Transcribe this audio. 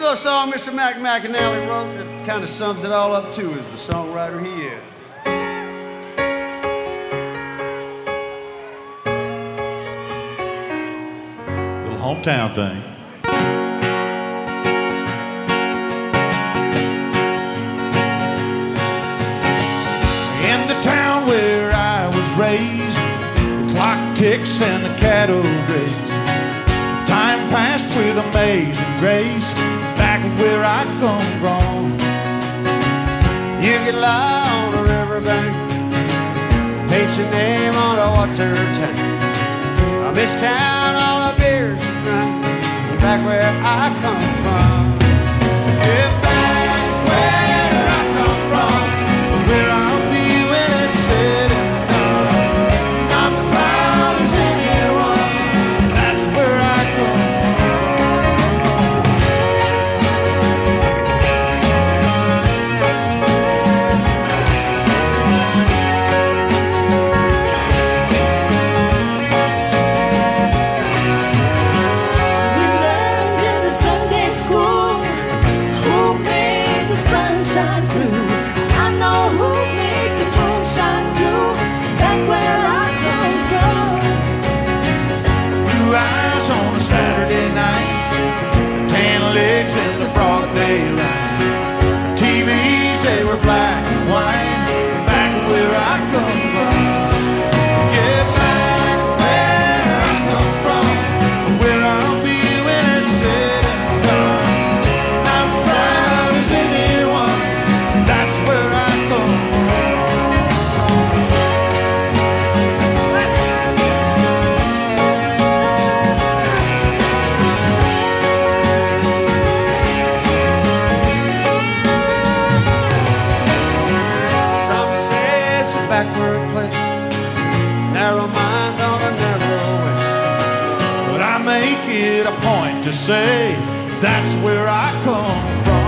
little song Mr. Mac McAnally wrote that kind of sums it all up too, as the songwriter he is. Little hometown thing. In the town where I was raised, the clock ticks and the cattle graze. Time passed with amazing grace back where I come from. You could lie on a riverbank, paint your name on a water tank. I miscount all the beers you drank back where I come from. Yeah, back where I come from, where I'll be when it's said and done. I'm as proud as anyone, that's where I come black and white, back where I come from. Yeah, back where I come from, where I'll be when it's said and done. I'm proud as anyone, that's where I come backward place, narrow minds on a narrow way. But I make it a point to say that's where I come from.